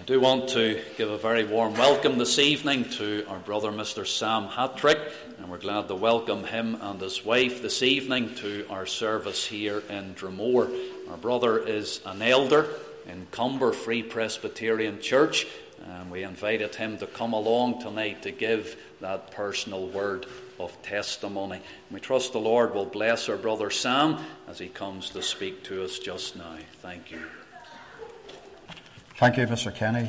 I do want to give a very warm welcome this evening to our brother Mr. Sam Hattrick, and we're glad to welcome him and his wife this evening to our service here in Dromore. Our brother is an elder in Comber Free Presbyterian Church, and we invited him to come along tonight to give that personal word of testimony. And we trust the Lord will bless our brother Sam as he comes to speak to us just now. Thank you. Thank you, Mr. Kenny.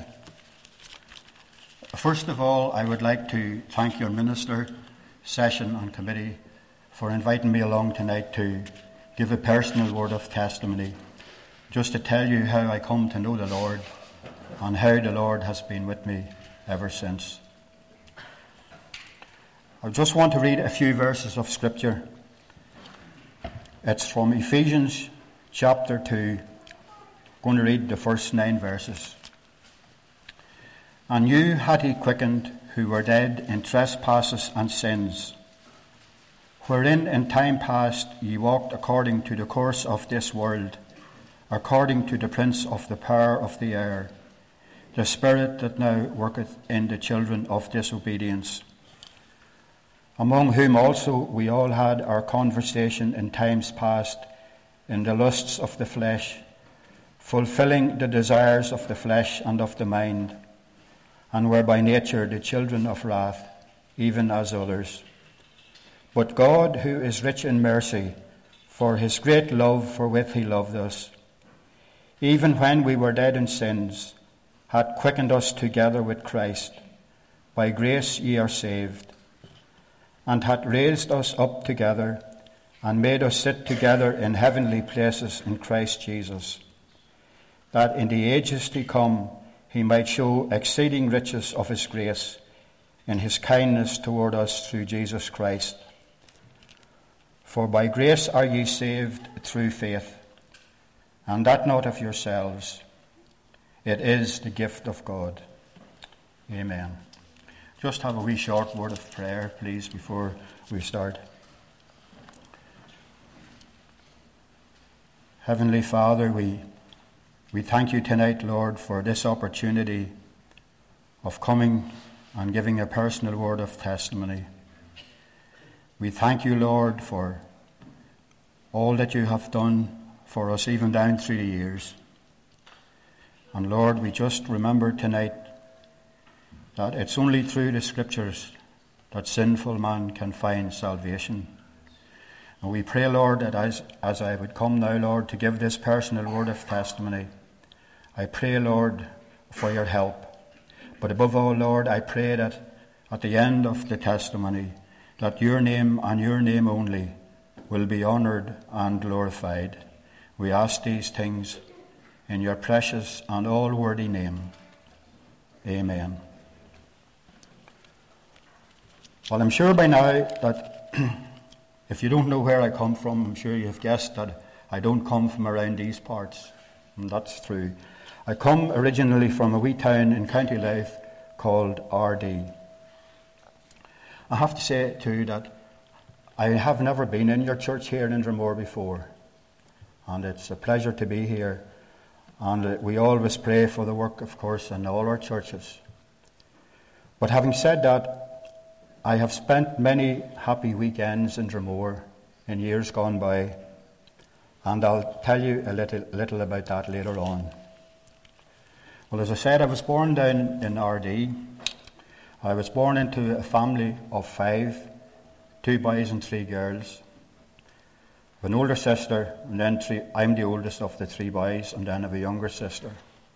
First of all, I would like to thank your minister, session and committee for inviting me along tonight to give a personal word of testimony, just to tell you how I come to know the Lord and how the Lord has been with me ever since. I just want to read a few verses of Scripture. It's from Ephesians chapter 2. I'm going to read the first 9 verses. And you had he quickened, who were dead in trespasses and sins, wherein in time past ye walked according to the course of this world, according to the prince of the power of the air, the spirit that now worketh in the children of disobedience, among whom also we all had our conversation in times past, in the lusts of the flesh, fulfilling the desires of the flesh and of the mind, and were by nature the children of wrath, even as others. But God, who is rich in mercy, for his great love wherewith he loved us, even when we were dead in sins, hath quickened us together with Christ. By grace ye are saved, and hath raised us up together, and made us sit together in heavenly places in Christ Jesus, that in the ages to come he might show exceeding riches of his grace in his kindness toward us through Jesus Christ. For by grace are ye saved through faith, and that not of yourselves. It is the gift of God. Amen. Just have a wee short word of prayer, please, before we start. Heavenly Father, we thank you tonight, Lord, for this opportunity of coming and giving a personal word of testimony. We thank you, Lord, for all that you have done for us, even down through the years. And Lord, we just remember tonight that it's only through the Scriptures that sinful man can find salvation. And we pray, Lord, that as I would come now, Lord, to give this personal word of testimony, I pray, Lord, for your help. But above all, Lord, I pray that at the end of the testimony, that your name and your name only will be honoured and glorified. We ask these things in your precious and all-worthy name. Amen. Well, I'm sure by now that if you don't know where I come from, I'm sure you've guessed that I don't come from around these parts. And that's true. I come originally from a wee town in County Louth called Ardee. I have to say too that I have never been in your church here in Dromore before, and it's a pleasure to be here. And we always pray for the work, of course, in all our churches. But having said that, I have spent many happy weekends in Dromore in years gone by, and I'll tell you a little about that later on. Well, as I said, I was born down in Ardee. I was born into a family of 5, 2 boys and 3 girls. I have an older sister, and then I'm the oldest of the 3 boys, and then I have a younger sister.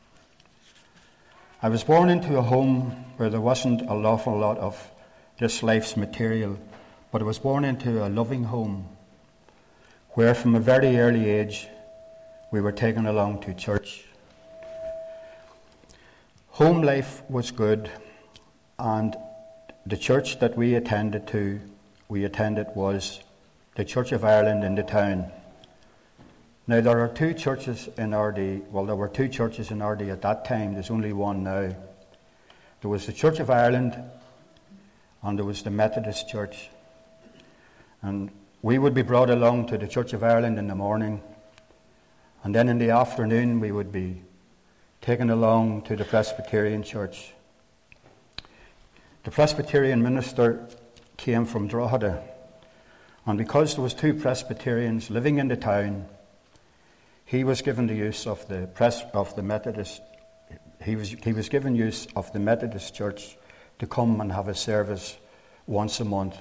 I was born into a home where there wasn't an awful lot of this life's material, but I was born into a loving home where from a very early age we were taken along to church. Home life was good, and the church that we attended was the Church of Ireland in the town. Now there are 2 churches in Ardee. Well, there were 2 churches in Ardee at that time. There's only one now. There was the Church of Ireland and there was the Methodist Church. And we would be brought along to the Church of Ireland in the morning, and then in the afternoon we would be taken along to the Presbyterian church. The Presbyterian minister came from Drogheda, and because there was 2 Presbyterians living in the town, he was given the use of the Methodist. He was given use of the Methodist church to come and have a service once a month.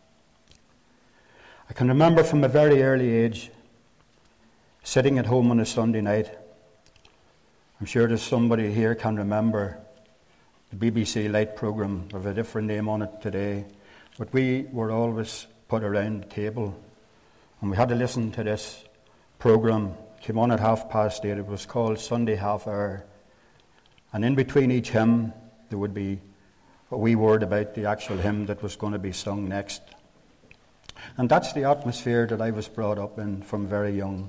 I can remember from a very early age sitting at home on a Sunday night. I'm sure there's somebody here can remember the BBC Light programme with a different name on it today, but we were always put around the table and we had to listen to this programme. It came on at 8:30. It was called Sunday Half Hour, and in between each hymn there would be a wee word about the actual hymn that was going to be sung next. And that's the atmosphere that I was brought up in from very young.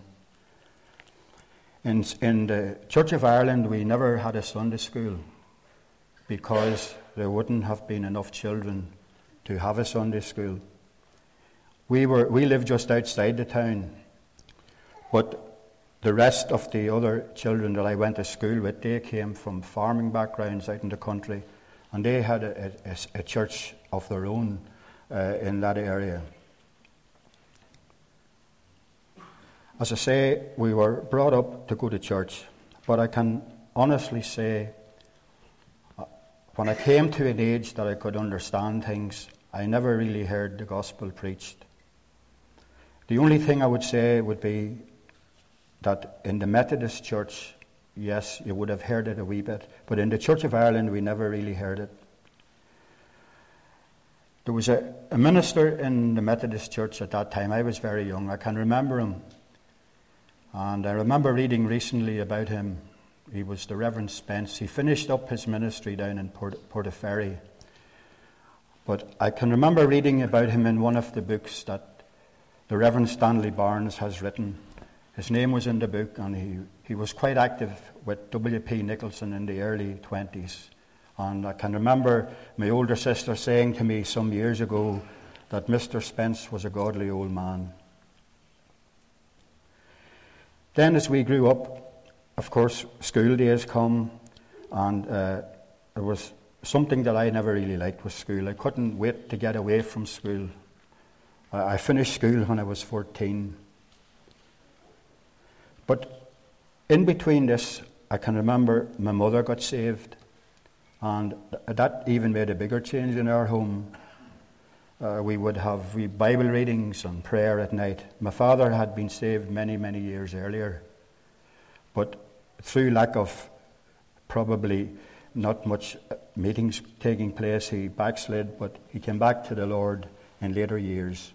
In the Church of Ireland, we never had a Sunday school because there wouldn't have been enough children to have a Sunday school. We lived just outside the town, but the rest of the other children that I went to school with, they came from farming backgrounds out in the country, and they had a church of their own in that area. As I say, we were brought up to go to church, but I can honestly say, when I came to an age that I could understand things, I never really heard the gospel preached. The only thing I would say would be that in the Methodist church, yes, you would have heard it a wee bit, but in the Church of Ireland, we never really heard it. There was a minister in the Methodist church at that time. I was very young. I can remember him. And I remember reading recently about him. He was the Reverend Spence. He finished up his ministry down in Portaferry. But I can remember reading about him in one of the books that the Reverend Stanley Barnes has written. His name was in the book, and he was quite active with W.P. Nicholson in the early 20s. And I can remember my older sister saying to me some years ago that Mr. Spence was a godly old man. Then as we grew up, of course, school days come, and there was something that I never really liked with school. I couldn't wait to get away from school. I finished school when I was 14. But in between this, I can remember my mother got saved, and that even made a bigger change in our home. We would have Bible readings and prayer at night. My father had been saved many, many years earlier, but through lack of probably not much meetings taking place, he backslid, but he came back to the Lord in later years.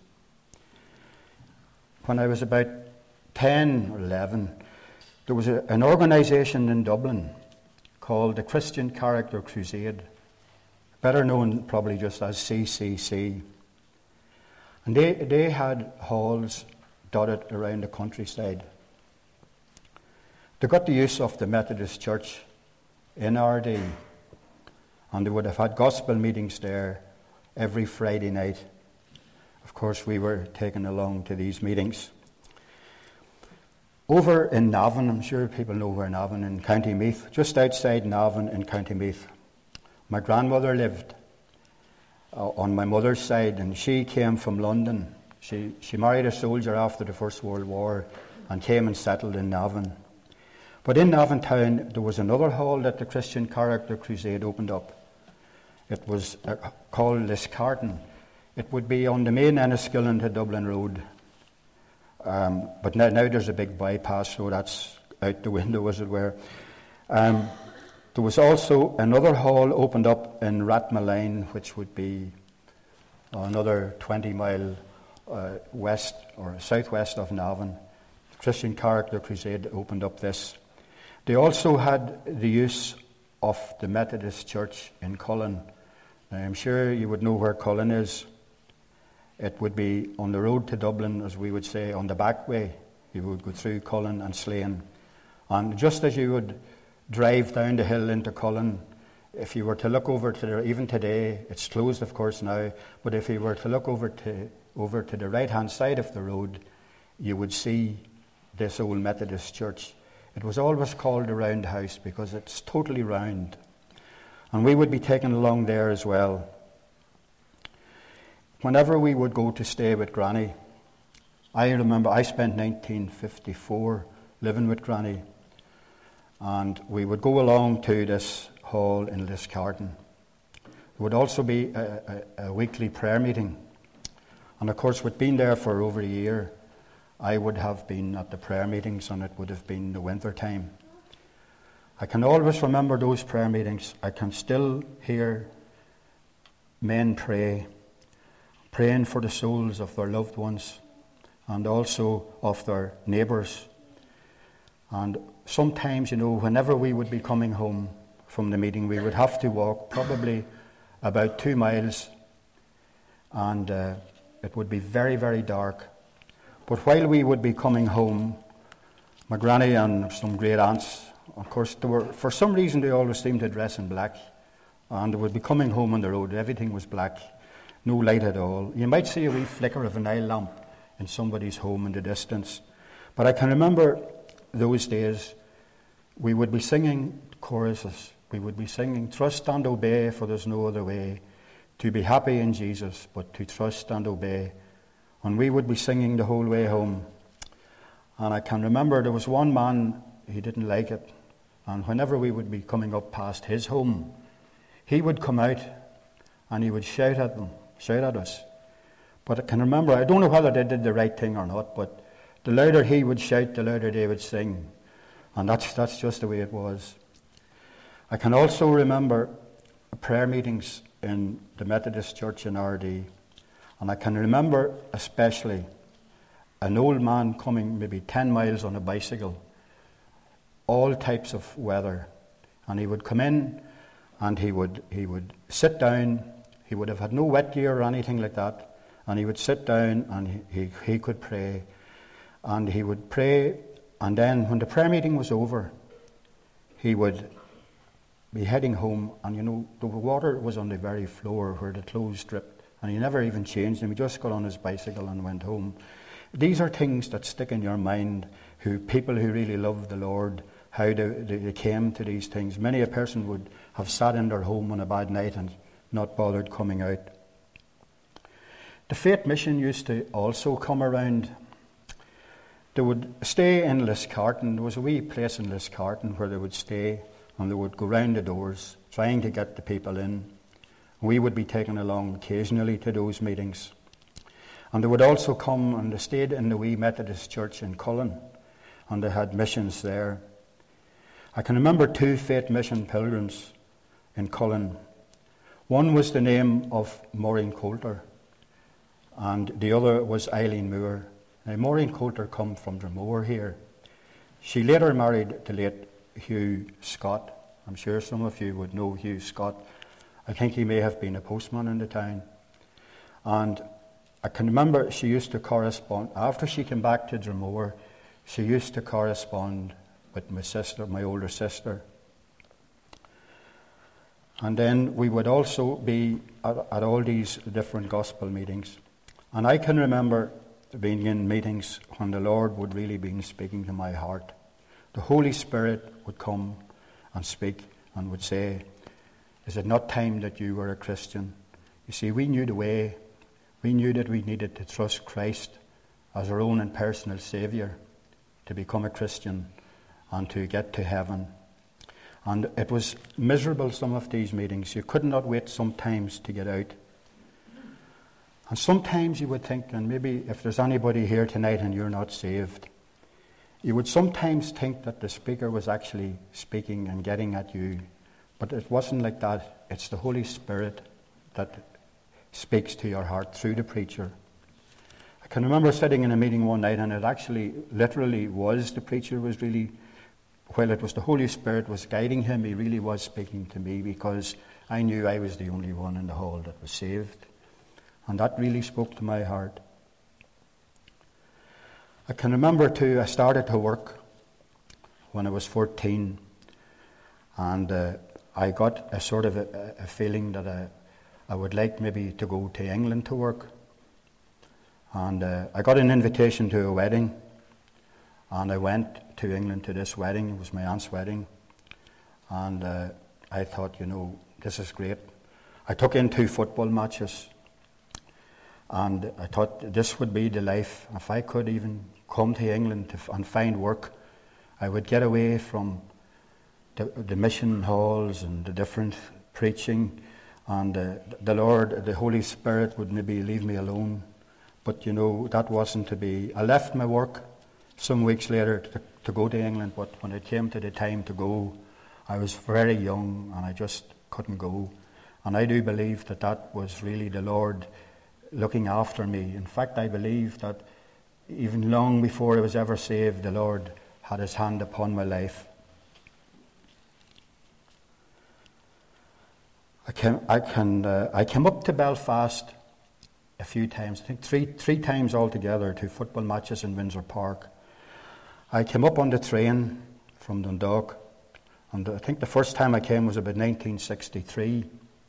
When I was about 10 or 11, there was an organisation in Dublin called the Christian Character Crusade, better known probably just as CCC. And they had halls dotted around the countryside. They got the use of the Methodist Church in Ardee, and they would have had gospel meetings there every Friday night. Of course, we were taken along to these meetings. Over in Navan, I'm sure people know where Navan in County Meath, just outside Navan in County Meath, my grandmother lived on my mother's side, and she came from London. She married a soldier after the First World War and came and settled in Navan. But in Navan town, there was another hall that the Christian Character Crusade opened up. It was called Liscarton. It would be on the main Enniskillen to Dublin Road. But now there's a big bypass, so that's out the window, as it were. There was also another hall opened up in Rathmullen, which would be another 20 mile west or southwest of Navan. The Christian Character Crusade opened up this. They also had the use of the Methodist Church in Cullen. Now, I'm sure you would know where Cullen is. It would be on the road to Dublin, as we would say, on the back way. You would go through Cullen and Slane. And just as you would drive down the hill into Cullen, if you were to look over to there, even today, it's closed of course now, but if you were to look over to the right-hand side of the road, you would see this old Methodist church. It was always called the round house because it's totally round. And we would be taken along there as well. Whenever we would go to stay with Granny, I remember I spent 1954 living with Granny, and we would go along to this hall in Liscarton. There would also be a weekly prayer meeting. And of course, with being there for over a year, I would have been at the prayer meetings, and it would have been the winter time. I can always remember those prayer meetings. I can still hear men praying for the souls of their loved ones and also of their neighbours. And sometimes, whenever we would be coming home from the meeting, we would have to walk probably about 2 miles, and it would be very, very dark. But while we would be coming home, my granny and some great aunts, of course, for some reason they always seemed to dress in black, and they would be coming home on the road. Everything was black, no light at all. You might see a wee flicker of an oil lamp in somebody's home in the distance. But I can remember those days we would be singing choruses. We would be singing, "Trust and obey, for there's no other way to be happy in Jesus, but to trust and obey." And we would be singing the whole way home. And I can remember there was one man, he didn't like it. And whenever we would be coming up past his home, he would come out and he would shout at us. But I can remember, I don't know whether they did the right thing or not, but the louder he would shout, the louder they would sing. And that's just the way it was. I can also remember prayer meetings in the Methodist Church in Ardee. And I can remember especially an old man coming maybe 10 miles on a bicycle, all types of weather. And he would come in and he would sit down. He would have had no wet gear or anything like that. And he would sit down and he could pray. And he would pray. And then when the prayer meeting was over, he would be heading home. And the water was on the very floor where the clothes dripped. And he never even changed them. He just got on his bicycle and went home. These are things that stick in your mind, people who really love the Lord, how they came to these things. Many a person would have sat in their home on a bad night and not bothered coming out. The Faith Mission used to also come around. They would stay in Liscarton. There was a wee place in Liscarton where they would stay, and they would go round the doors trying to get the people in. We would be taken along occasionally to those meetings. And they would also come, and they stayed in the wee Methodist church in Cullen, and they had missions there. I can remember 2 Faith Mission pilgrims in Cullen. One was the name of Maureen Coulter, and the other was Eileen Moore. Now, Maureen Coulter come from Dromore here. She later married the late Hugh Scott. I'm sure some of you would know Hugh Scott. I think he may have been a postman in the town. And I can remember she used to correspond. After she came back to Dromore, she used to correspond with my sister, my older sister. And then we would also be at all these different gospel meetings. And I can remember being in meetings when the Lord would really be speaking to my heart. The Holy Spirit would come and speak and would say, "Is it not time that you were a Christian?" You see, we knew the way. We knew that we needed to trust Christ as our own and personal Saviour to become a Christian and to get to heaven. And it was miserable, some of these meetings. You could not wait sometimes to get out. And sometimes you would think, and maybe if there's anybody here tonight and you're not saved, you would sometimes think that the speaker was actually speaking and getting at you. But it wasn't like that. It's the Holy Spirit that speaks to your heart through the preacher. I can remember sitting in a meeting one night, and it actually literally was the preacher was really, while it was the Holy Spirit was guiding him, he really was speaking to me, because I knew I was the only one in the hall that was saved. And that really spoke to my heart. I can remember too, I started to work when I was 14, and I got a sort of a feeling that I would like maybe to go to England to work. And I got an invitation to a wedding, And I went to England to this wedding. It was my aunt's wedding. And I thought, this is great. I took in 2 football matches. And I thought this would be the life. If I could even come to England and find work, I would get away from the mission halls and the different preaching. And the Lord, the Holy Spirit would maybe leave me alone. But, that wasn't to be. I left my work some weeks later to go to England. But when it came to the time to go, I was very young and I just couldn't go. And I do believe that was really the Lord looking after me. In fact, I believe that even long before I was ever saved, the Lord had his hand upon my life. I came up to Belfast a few times. I think three times altogether to football matches in Windsor Park. I came up on the train from Dundalk, and I think the first time I came was about 1963.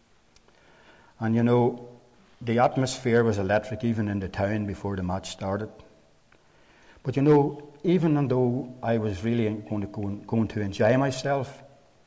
And the atmosphere was electric even in the town before the match started. But even though I was really going to enjoy myself,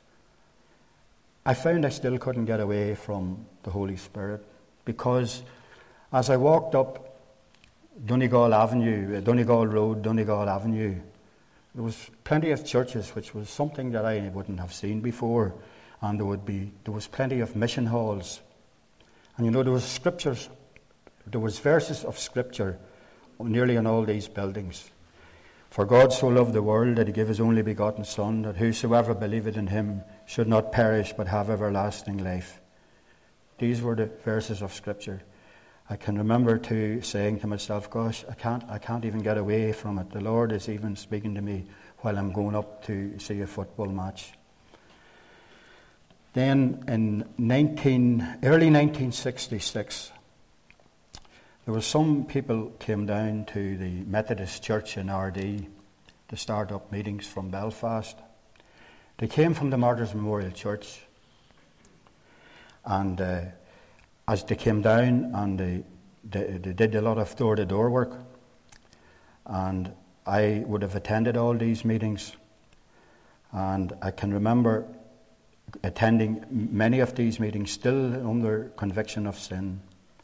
I found I still couldn't get away from the Holy Spirit, because as I walked up Donegal Road, Donegal Avenue, there was plenty of churches, which was something that I wouldn't have seen before, and there was plenty of mission halls. And there was scriptures, there was verses of scripture nearly on all these buildings. For God so loved the world that he gave his only begotten Son, that whosoever believeth in him should not perish but have everlasting life. These were the verses of scripture. I can remember saying to myself, gosh, I can't even get away from it. The Lord is even speaking to me while I'm going up to see a football match. Then in early 1966, there were some people came down to the Methodist Church in RD to start up meetings from Belfast. They came from the Martyrs Memorial Church, and as they came down, and they did a lot of door-to-door work, and I would have attended all these meetings, and I can remember attending many of these meetings still under conviction of sin.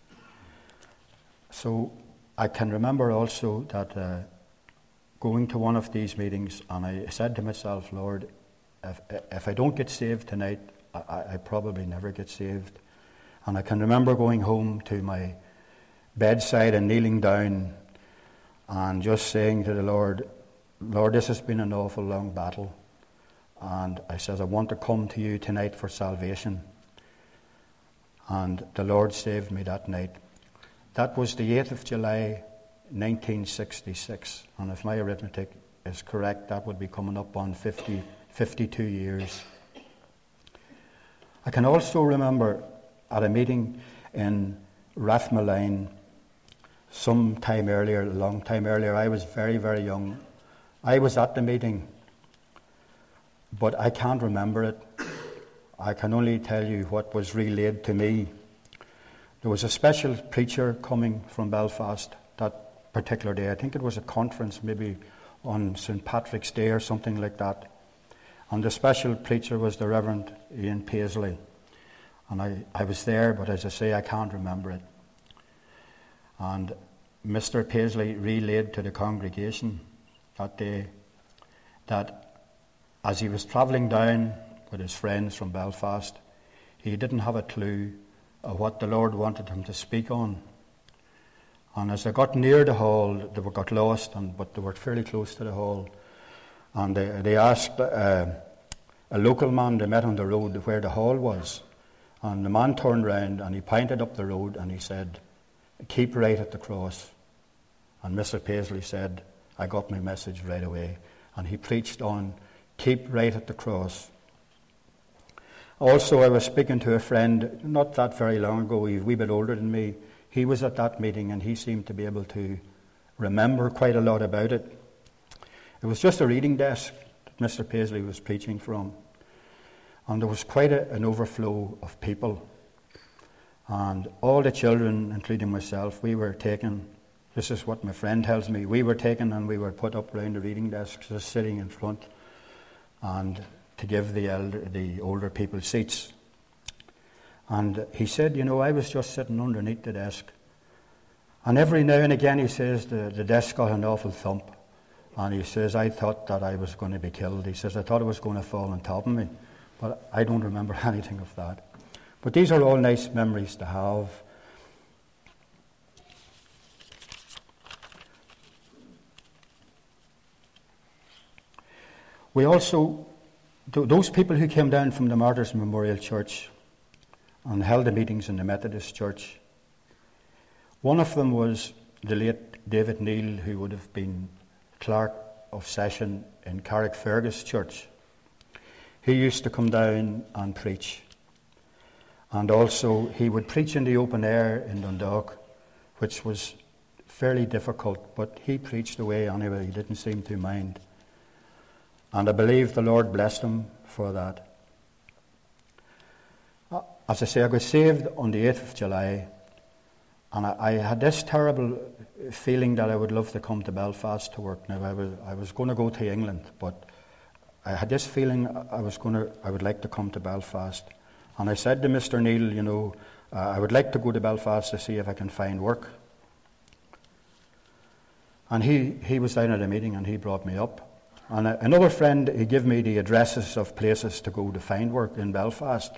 So I can remember also that going to one of these meetings, and I said to myself, Lord, if I don't get saved tonight, I probably never get saved. And I can remember going home to my bedside and kneeling down and just saying to the Lord, this has been an awful long battle. And I said, I want to come to you tonight for salvation. And the Lord saved me that night. That was the 8th of July, 1966. And if my arithmetic is correct, that would be coming up on 52 years. I can also remember at a meeting in Rathmullen some time earlier, a long time earlier. I was very, very young. I was at the meeting, but I can't remember it. I can only tell you what was relayed to me. There was a special preacher coming from Belfast that particular day. I think it was a conference, maybe on St. Patrick's Day or something like that. And the special preacher was the Reverend Ian Paisley. And I was there, but as I say, I can't remember it. And Mr. Paisley relayed to the congregation that day that as he was travelling down with his friends from Belfast, he didn't have a clue of what the Lord wanted him to speak on. And as they got near the hall, they got lost, but they were fairly close to the hall. And they asked a local man they met on the road where the hall was. And the man turned round and he pointed up the road and he said, keep right at the cross. And Mr. Paisley said, I got my message right away. And he preached on, keep right at the cross. Also, I was speaking to a friend not that very long ago. He's a wee bit older than me. He was at that meeting and he seemed to be able to remember quite a lot about it. It was just a reading desk that Mr. Paisley was preaching from. And there was quite an overflow of people. And all the children, including myself, we were taken. This is what my friend tells me. We were taken and we were put up round the reading desks, just sitting in front, and to give the older people seats. And he said, I was just sitting underneath the desk. And every now and again, he says, the desk got an awful thump. And he says, I thought that I was going to be killed. He says, I thought it was going to fall on top of me. But I don't remember anything of that. But these are all nice memories to have. We also, those people who came down from the Martyrs Memorial Church and held the meetings in the Methodist Church, one of them was the late David Neal, who would have been clerk of session in Carrickfergus Church. He used to come down and preach. And also he would preach in the open air in Dundalk, which was fairly difficult, but he preached away anyway. He didn't seem to mind. And I believe the Lord blessed him for that. As I say, I got saved on the 8th of July, and I had this terrible feeling that I would love to come to Belfast to work. Now, I was going to go to England, but I had this feeling I would like to come to Belfast. And I said to Mr. Neal, I would like to go to Belfast to see if I can find work. And he was down at a meeting and he brought me up. And another friend, he gave me the addresses of places to go to find work in Belfast.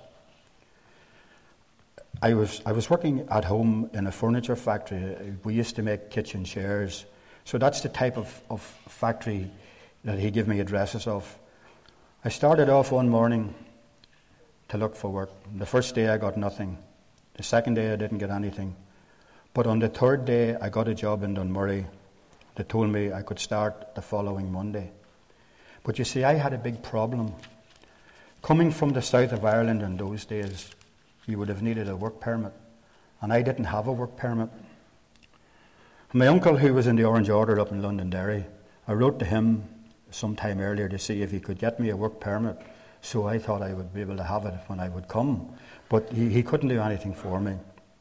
I was working at home in a furniture factory. We used to make kitchen chairs. So that's the type of factory that he gave me addresses of. I started off one morning to look for work. The first day I got nothing. The second day I didn't get anything. But on the third day I got a job in Dunmurry. They told me I could start the following Monday. But you see, I had a big problem. Coming from the south of Ireland in those days, you would have needed a work permit. And I didn't have a work permit. My uncle, who was in the Orange Order up in Londonderry, I wrote to him sometime earlier to see if he could get me a work permit. So I thought I would be able to have it when I would come. But he couldn't do anything for me.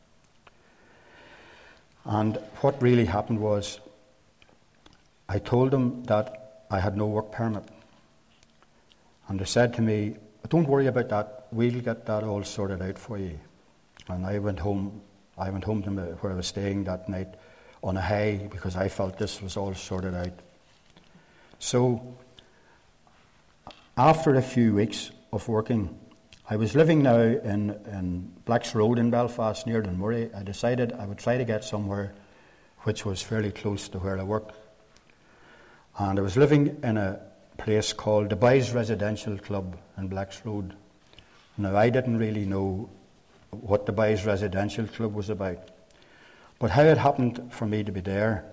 And what really happened was, I told him that I had no work permit. And they said to me, don't worry about that, we'll get that all sorted out for you. And I went home to where I was staying that night on a high because I felt this was all sorted out. So, after a few weeks of working, I was living now in Blacks Road in Belfast near Dunmurry. I decided I would try to get somewhere which was fairly close to where I worked. And I was living in a place called the Boys Residential Club in Blacks Road. Now, I didn't really know what the Boys Residential Club was about. But how it happened for me to be there,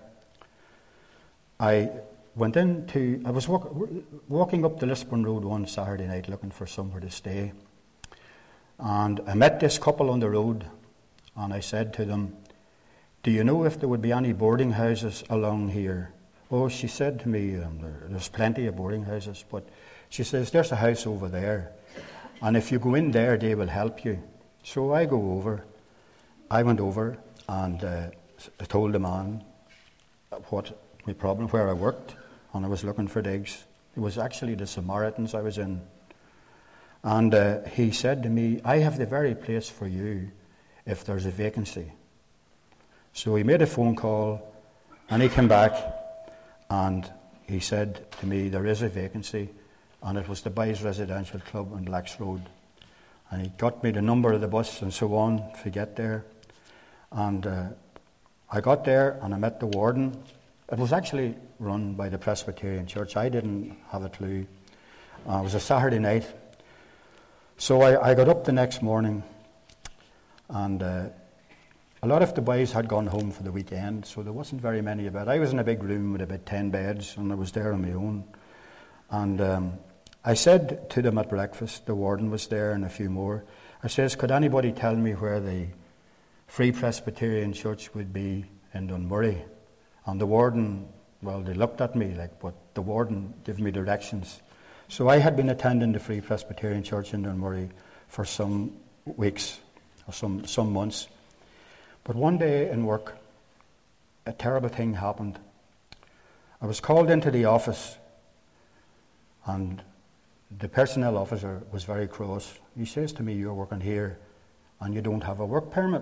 I was walking up the Lisburn Road one Saturday night looking for somewhere to stay. And I met this couple on the road, and I said to them, do you know if there would be any boarding houses along here? Oh, she said to me, there's plenty of boarding houses, but she says, there's a house over there, and if you go in there, they will help you. So I went over, and I told the man what my problem, where I worked, and I was looking for digs. It was actually the Samaritans I was in. And he said to me, I have the very place for you if there's a vacancy. So he made a phone call, and he came back, and he said to me, there is a vacancy, and it was the Boys Residential Club on Blacks Road. And he got me the number of the bus and so on to get there. And I got there and I met the warden. It was actually run by the Presbyterian Church. I didn't have a clue. It was a Saturday night. So I got up the next morning, and a lot of the boys had gone home for the weekend, so there wasn't very many about. I was in a big room with about 10 beds, and I was there on my own. And I said to them at breakfast, the warden was there and a few more, I says, could anybody tell me where the Free Presbyterian Church would be in Dunmurry? And the warden, well, they looked at me but the warden gave me directions. So I had been attending the Free Presbyterian Church in Dunmurry for some weeks, or some months. But one day in work, a terrible thing happened. I was called into the office, and the personnel officer was very cross. He says to me, "You're working here and you don't have a work permit."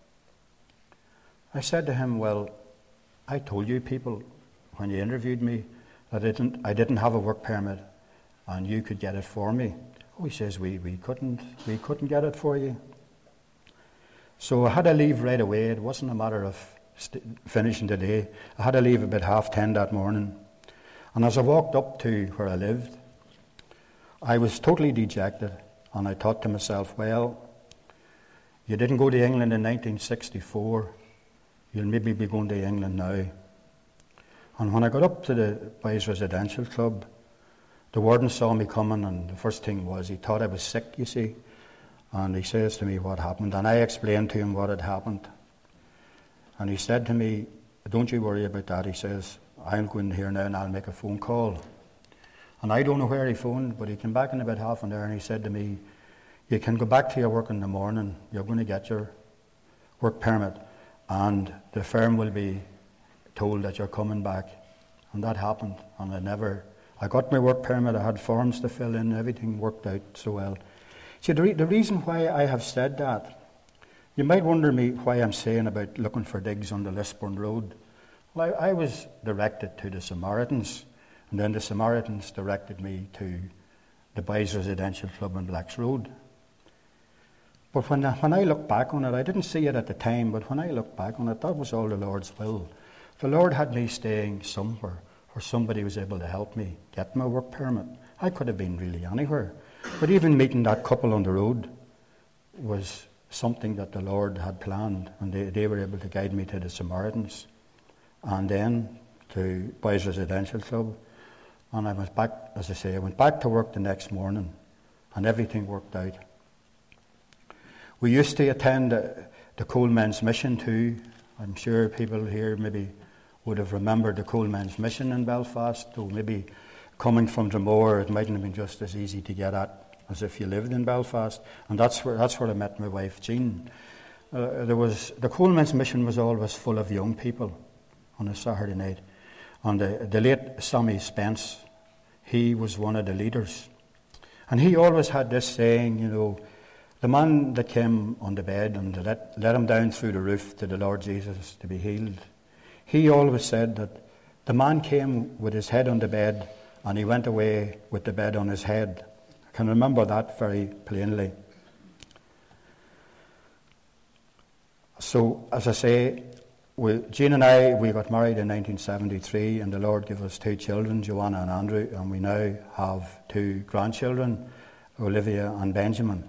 I said to him, "Well, I told you people when you interviewed me that I didn't have a work permit and you could get it for me." Oh, he says, we couldn't get it for you. So I had to leave right away. It wasn't a matter of finishing the day. I had to leave about 10:30 that morning. And as I walked up to where I lived, I was totally dejected, and I thought to myself, well, you didn't go to England in 1964, you'll maybe be going to England now. And when I got up to the Boys Residential Club, the warden saw me coming, and the first thing was he thought I was sick, you see. And he says to me what happened, and I explained to him what had happened. And he said to me, "Don't you worry about that." He says, "I'll go in here now and I'll make a phone call." And I don't know where he phoned, but he came back in about half an hour and he said to me, "You can go back to your work in the morning. You're going to get your work permit and the firm will be told that you're coming back." And that happened. And I got my work permit, I had forms to fill in, everything worked out so well. See, the reason why I have said that, you might wonder me why I'm saying about looking for digs on the Lisburn Road. Well, I was directed to the Samaritans, and then the Samaritans directed me to the Boys Residential Club on Blacks Road. But when I look back on it, I didn't see it at the time, but when I look back on it, that was all the Lord's will. The Lord had me staying somewhere where somebody was able to help me get my work permit. I could have been really anywhere. But even meeting that couple on the road was something that the Lord had planned, and they were able to guide me to the Samaritans and then to Boys Residential Club. And I went back, as I say, I went back to work the next morning and everything worked out. We used to attend the Coalmen's Mission too. I'm sure people here maybe would have remembered the Coalmen's Mission in Belfast, though maybe coming from Dromore it mightn't have been just as easy to get at as if you lived in Belfast. And that's where I met my wife Jean. The Coalmen's Mission was always full of young people on a Saturday night. And the late Sammy Spence, he was one of the leaders. And he always had this saying, you know, the man that came on the bed and let him down through the roof to the Lord Jesus to be healed, he always said that the man came with his head on the bed and he went away with the bed on his head. I can remember that very plainly. So, as I say, Jean and I, we got married in 1973 and the Lord gave us 2 children, Joanna and Andrew, and we now have 2 grandchildren, Olivia and Benjamin.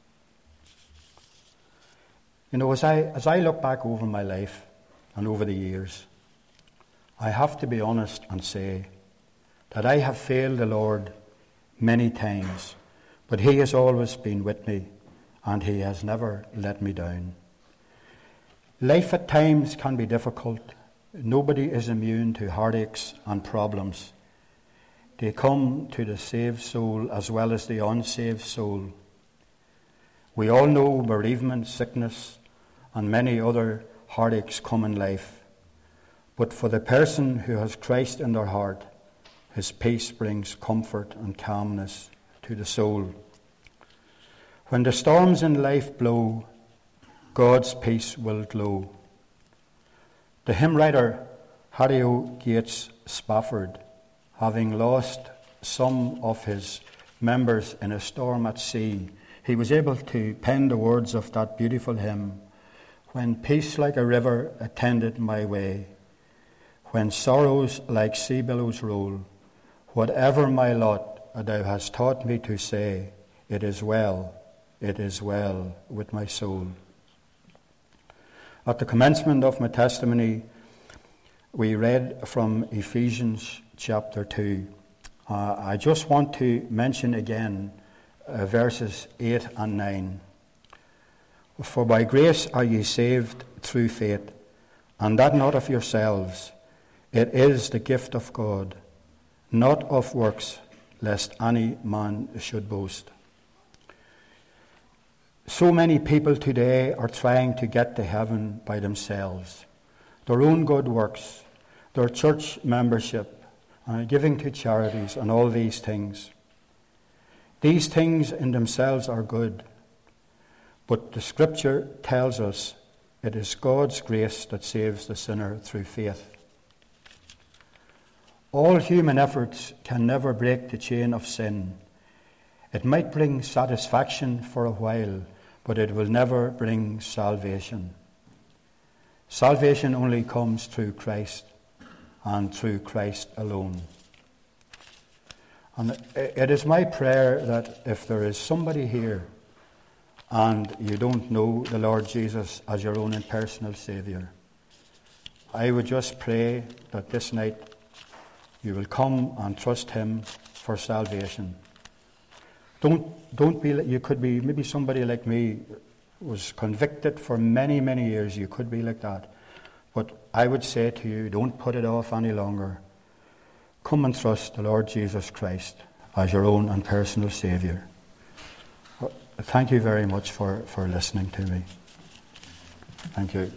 You know, as I look back over my life and over the years, I have to be honest and say that I have failed the Lord many times, but He has always been with me and He has never let me down. Life at times can be difficult. Nobody is immune to heartaches and problems. They come to the saved soul as well as the unsaved soul. We all know bereavement, sickness, and many other heartaches come in life. But for the person who has Christ in their heart, His peace brings comfort and calmness to the soul. When the storms in life blow, God's peace will glow. The hymn writer Harry Gates Spafford, having lost some of his members in a storm at sea, he was able to pen the words of that beautiful hymn. When peace like a river attended my way, when sorrows like sea billows roll, whatever my lot, thou hast taught me to say, it is well with my soul. At the commencement of my testimony, we read from Ephesians chapter 2. I just want to mention again verses 8 and 9. For by grace are ye saved through faith, and that not of yourselves. It is the gift of God, not of works, lest any man should boast. So many people today are trying to get to heaven by themselves. their own good works, their church membership, giving to charities, and all these things. These things in themselves are good, but the Scripture tells us it is God's grace that saves the sinner through faith. All human efforts can never break the chain of sin. It might bring satisfaction for a while, but it will never bring salvation. Salvation only comes through Christ and through Christ alone. And it is my prayer that if there is somebody here and you don't know the Lord Jesus as your own and personal Saviour, I would just pray that this night you will come and trust Him for salvation. Don't be. You could be maybe somebody like me, was convicted for many, many years. You could be like that. But I would say to you, don't put it off any longer. Come and trust the Lord Jesus Christ as your own and personal Saviour. Thank you very much for listening to me. Thank you.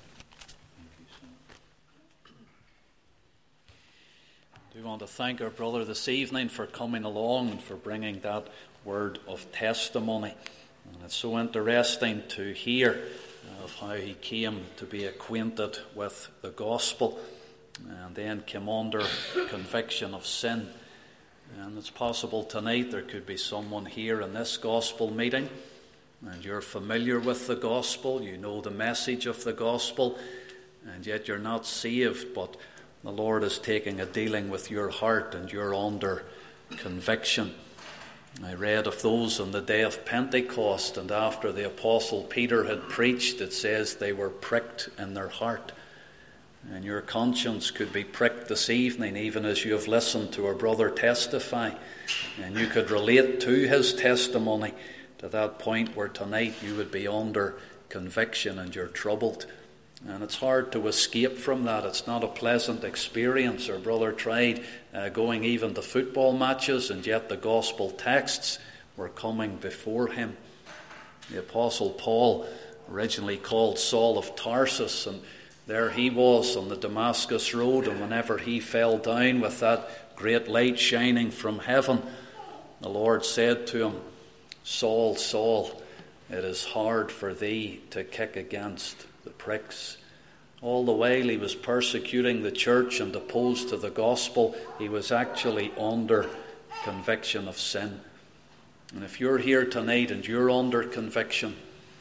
We want to thank our brother this evening for coming along and for bringing that word of testimony. And it's so interesting to hear of how he came to be acquainted with the gospel and then came under conviction of sin. And it's possible tonight there could be someone here in this gospel meeting and you're familiar with the gospel, you know the message of the gospel, and yet you're not saved, but the Lord is taking a dealing with your heart and you're under conviction. I read of those on the day of Pentecost, and after the Apostle Peter had preached, it says they were pricked in their heart. And your conscience could be pricked this evening, even as you have listened to our brother testify. And you could relate to his testimony to that point where tonight you would be under conviction and you're troubled. And it's hard to escape from that. It's not a pleasant experience. Our brother tried going even to football matches, and yet the gospel texts were coming before him. The Apostle Paul, originally called Saul of Tarsus, and there he was on the Damascus road, and whenever he fell down with that great light shining from heaven, the Lord said to him, "Saul, Saul, it is hard for thee to kick against the pricks." All the while he was persecuting the church and opposed to the gospel, he was actually under conviction of sin. And if you're here tonight and you're under conviction,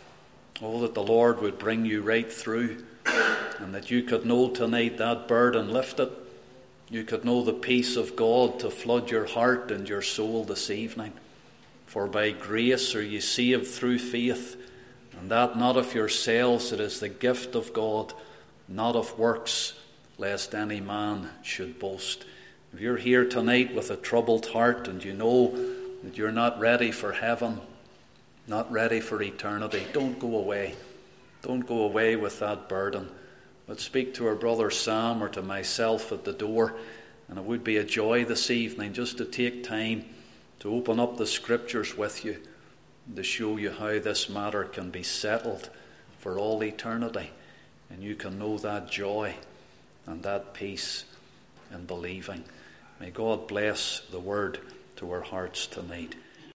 oh, that the Lord would bring you right through, and that you could know tonight that burden lifted. You could know the peace of God to flood your heart and your soul this evening. For by grace are ye saved through faith, and that not of yourselves, it is the gift of God, not of works, lest any man should boast. If you're here tonight with a troubled heart and you know that you're not ready for heaven, not ready for eternity, don't go away. Don't go away with that burden. But speak to our brother Sam or to myself at the door, and it would be a joy this evening just to take time to open up the Scriptures with you, to show you how this matter can be settled for all eternity. And you can know that joy and that peace in believing. May God bless the word to our hearts tonight.